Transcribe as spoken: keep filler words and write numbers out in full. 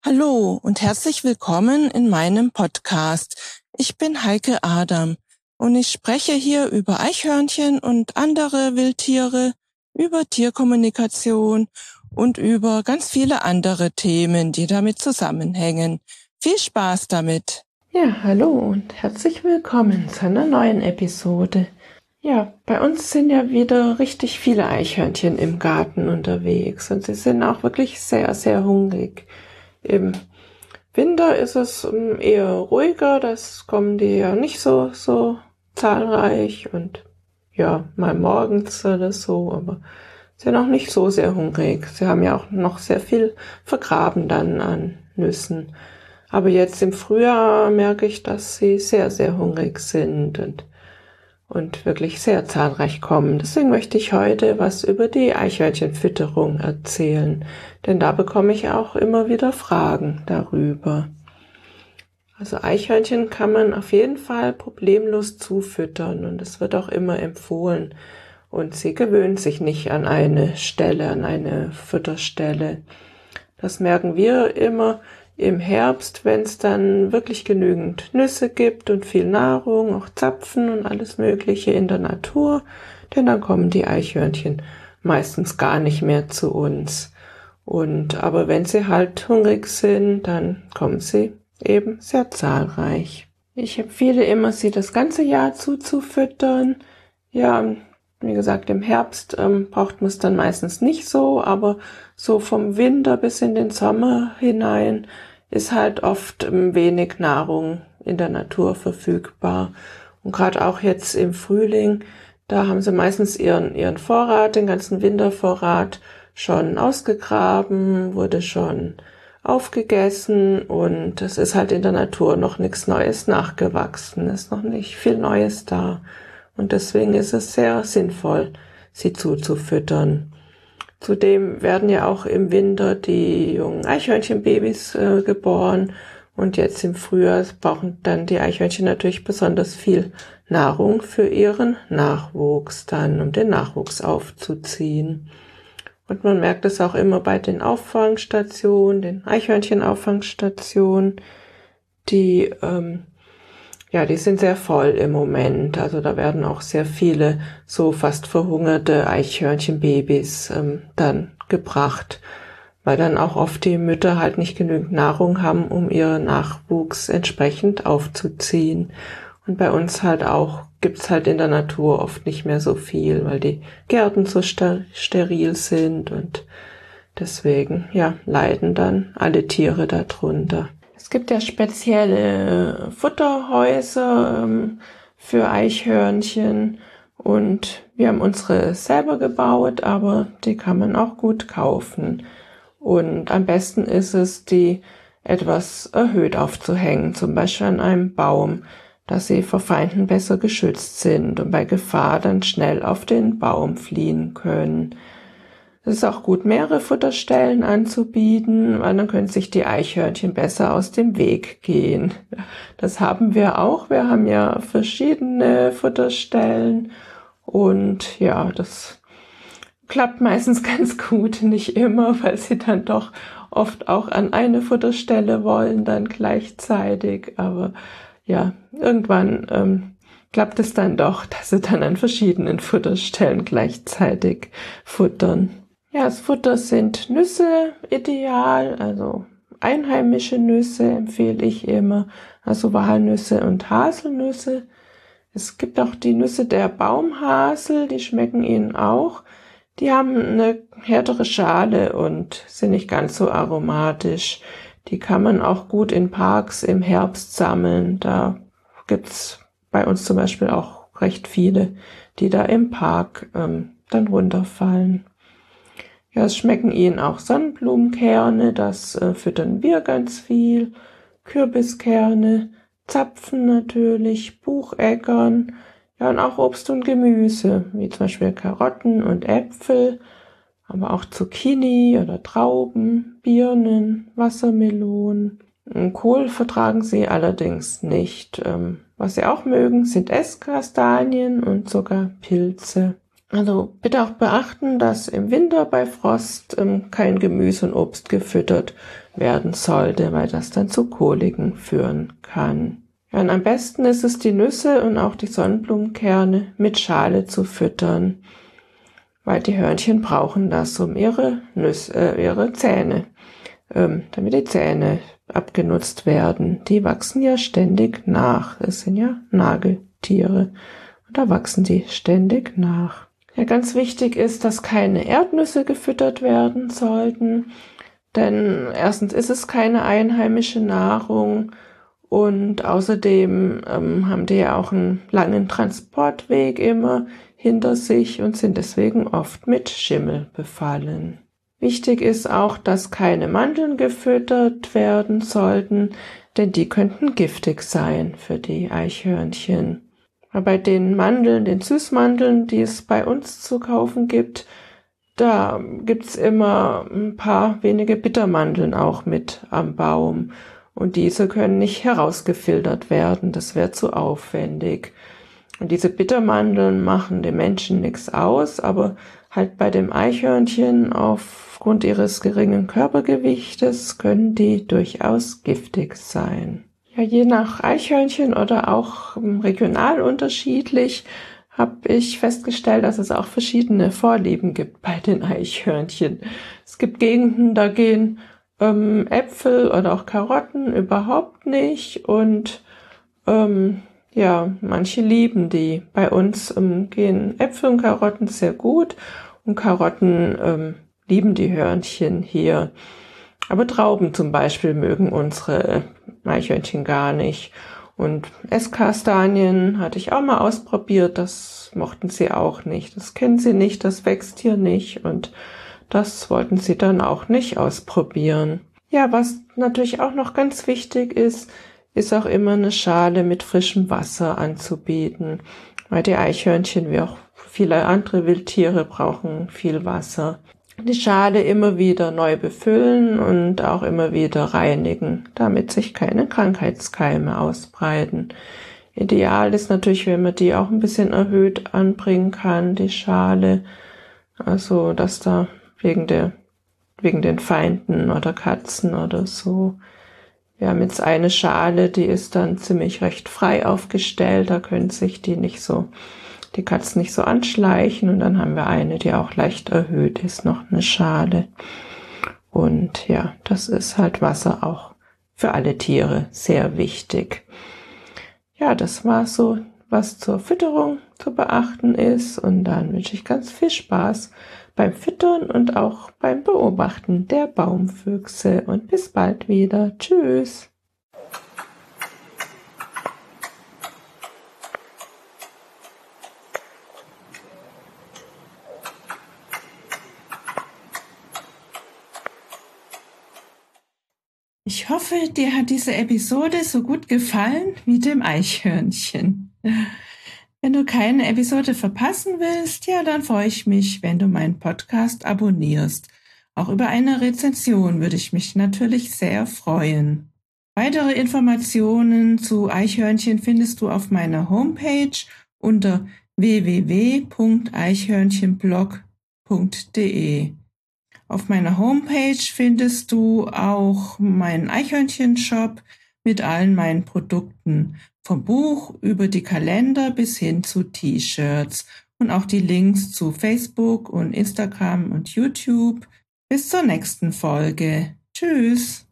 Hallo und herzlich willkommen in meinem Podcast. Ich bin Heike Adam und ich spreche hier über Eichhörnchen und andere Wildtiere, über Tierkommunikation und über ganz viele andere Themen, die damit zusammenhängen. Viel Spaß damit! Ja, hallo und herzlich willkommen zu einer neuen Episode. Ja, bei uns sind ja wieder richtig viele Eichhörnchen im Garten unterwegs und sie sind auch wirklich sehr, sehr hungrig. Im Winter ist es eher ruhiger, das kommen die ja nicht so, so zahlreich und ja, mal morgens oder so, aber sind auch nicht so sehr hungrig. Sie haben ja auch noch sehr viel vergraben dann an Nüssen. Aber jetzt im Frühjahr merke ich, dass sie sehr, sehr hungrig sind und, und wirklich sehr zahlreich kommen. Deswegen möchte ich heute was über die Eichhörnchenfütterung erzählen, denn da bekomme ich auch immer wieder Fragen darüber. Also Eichhörnchen kann man auf jeden Fall problemlos zufüttern und es wird auch immer empfohlen. Und sie gewöhnen sich nicht an eine Stelle, an eine Futterstelle. Das merken wir immer im Herbst, wenn es dann wirklich genügend Nüsse gibt und viel Nahrung, auch Zapfen und alles Mögliche in der Natur, denn dann kommen die Eichhörnchen meistens gar nicht mehr zu uns. Und aber wenn sie halt hungrig sind, dann kommen sie eben sehr zahlreich. Ich empfehle immer, sie das ganze Jahr zuzufüttern. Ja, wie gesagt, im Herbst ähm, braucht man es dann meistens nicht so, aber so vom Winter bis in den Sommer hinein ist halt oft ähm, wenig Nahrung in der Natur verfügbar. Und gerade auch jetzt im Frühling, da haben sie meistens ihren, ihren Vorrat, den ganzen Wintervorrat schon ausgegraben, wurde schon aufgegessen und es ist halt in der Natur noch nichts Neues nachgewachsen, ist noch nicht viel Neues da. Und deswegen ist es sehr sinnvoll, sie zuzufüttern. Zudem werden ja auch im Winter die jungen Eichhörnchenbabys äh, geboren und jetzt im Frühjahr brauchen dann die Eichhörnchen natürlich besonders viel Nahrung für ihren Nachwuchs dann, um den Nachwuchs aufzuziehen. Und man merkt es auch immer bei den Auffangstationen, den Eichhörnchenauffangsstationen, die ähm, Ja, die sind sehr voll im Moment. Also da werden auch sehr viele so fast verhungerte Eichhörnchenbabys ähm, dann gebracht, weil dann auch oft die Mütter halt nicht genügend Nahrung haben, um ihren Nachwuchs entsprechend aufzuziehen. Und bei uns halt auch, gibt's halt in der Natur oft nicht mehr so viel, weil die Gärten so ster- steril sind und deswegen, ja, leiden dann alle Tiere darunter. Es gibt ja spezielle Futterhäuser ähm, für Eichhörnchen und wir haben unsere selber gebaut, aber die kann man auch gut kaufen. Und am besten ist es, die etwas erhöht aufzuhängen, zum Beispiel an einem Baum, dass sie vor Feinden besser geschützt sind und bei Gefahr dann schnell auf den Baum fliehen können. Es ist auch gut, mehrere Futterstellen anzubieten, weil dann können sich die Eichhörnchen besser aus dem Weg gehen. Das haben wir auch. Wir haben ja verschiedene Futterstellen und ja, das klappt meistens ganz gut, nicht immer, weil sie dann doch oft auch an eine Futterstelle wollen, dann gleichzeitig. Aber ja, irgendwann ähm, klappt es dann doch, dass sie dann an verschiedenen Futterstellen gleichzeitig futtern. Ja, das Futter sind Nüsse ideal, also einheimische Nüsse empfehle ich immer, also Walnüsse und Haselnüsse. Es gibt auch die Nüsse der Baumhasel, die schmecken ihnen auch. Die haben eine härtere Schale und sind nicht ganz so aromatisch. Die kann man auch gut in Parks im Herbst sammeln. Da gibt's bei uns zum Beispiel auch recht viele, die da im Park ähm, dann runterfallen. Ja, es schmecken ihnen auch Sonnenblumenkerne, das äh, füttern wir ganz viel, Kürbiskerne, Zapfen natürlich, Bucheckern, ja und auch Obst und Gemüse, wie zum Beispiel Karotten und Äpfel, aber auch Zucchini oder Trauben, Birnen, Wassermelonen. Kohl vertragen sie allerdings nicht. Ähm, was sie auch mögen, sind Esskastanien und sogar Pilze. Also bitte auch beachten, dass im Winter bei Frost ähm, kein Gemüse und Obst gefüttert werden sollte, weil das dann zu Koliken führen kann. Ja, und am besten ist es, die Nüsse und auch die Sonnenblumenkerne mit Schale zu füttern, weil die Hörnchen brauchen das, um ihre Nüsse, äh, ihre Zähne, ähm, damit die Zähne abgenutzt werden. Die wachsen ja ständig nach. Es sind ja Nageltiere. Und da wachsen die ständig nach. Ja, ganz wichtig ist, dass keine Erdnüsse gefüttert werden sollten, denn erstens ist es keine einheimische Nahrung und außerdem ähm, haben die ja auch einen langen Transportweg immer hinter sich und sind deswegen oft mit Schimmel befallen. Wichtig ist auch, dass keine Mandeln gefüttert werden sollten, denn die könnten giftig sein für die Eichhörnchen. Bei den Mandeln, den Süßmandeln, die es bei uns zu kaufen gibt, da gibt's immer ein paar wenige Bittermandeln auch mit am Baum. Und diese können nicht herausgefiltert werden, das wäre zu aufwendig. Und diese Bittermandeln machen dem Menschen nichts aus, aber halt bei dem Eichhörnchen aufgrund ihres geringen Körpergewichtes können die durchaus giftig sein. Ja, je nach Eichhörnchen oder auch regional unterschiedlich habe ich festgestellt, dass es auch verschiedene Vorlieben gibt bei den Eichhörnchen. Es gibt Gegenden, da gehen ähm, Äpfel oder auch Karotten überhaupt nicht und ähm, ja, manche lieben die. Bei uns ähm, gehen Äpfel und Karotten sehr gut und Karotten ähm, lieben die Hörnchen hier. Aber Trauben zum Beispiel mögen unsere Eichhörnchen gar nicht. Und Esskastanien hatte ich auch mal ausprobiert, das mochten sie auch nicht. Das kennen sie nicht, das wächst hier nicht und das wollten sie dann auch nicht ausprobieren. Ja, was natürlich auch noch ganz wichtig ist, ist auch immer eine Schale mit frischem Wasser anzubieten, weil die Eichhörnchen wie auch viele andere Wildtiere brauchen viel Wasser. Die Schale immer wieder neu befüllen und auch immer wieder reinigen, damit sich keine Krankheitskeime ausbreiten. Ideal ist natürlich, wenn man die auch ein bisschen erhöht anbringen kann, die Schale, also dass da wegen der wegen den Feinden oder Katzen oder so. Wir haben jetzt eine Schale, die ist dann ziemlich recht frei aufgestellt, da können sich die nicht so die Katzen nicht so anschleichen und dann haben wir eine, die auch leicht erhöht ist, noch eine Schale. Und ja, das ist halt Wasser auch für alle Tiere sehr wichtig. Ja, das war so, was zur Fütterung zu beachten ist und dann wünsche ich ganz viel Spaß beim Füttern und auch beim Beobachten der Baumfüchse und bis bald wieder. Tschüss! Ich hoffe, dir hat diese Episode so gut gefallen wie dem Eichhörnchen. Wenn du keine Episode verpassen willst, ja, dann freue ich mich, wenn du meinen Podcast abonnierst. Auch über eine Rezension würde ich mich natürlich sehr freuen. Weitere Informationen zu Eichhörnchen findest du auf meiner Homepage unter w w w punkt eichhörnchenblog punkt de. Auf meiner Homepage findest du auch meinen Eichhörnchen-Shop mit allen meinen Produkten, vom Buch über die Kalender bis hin zu T-Shirts und auch die Links zu Facebook und Instagram und YouTube. Bis zur nächsten Folge. Tschüss!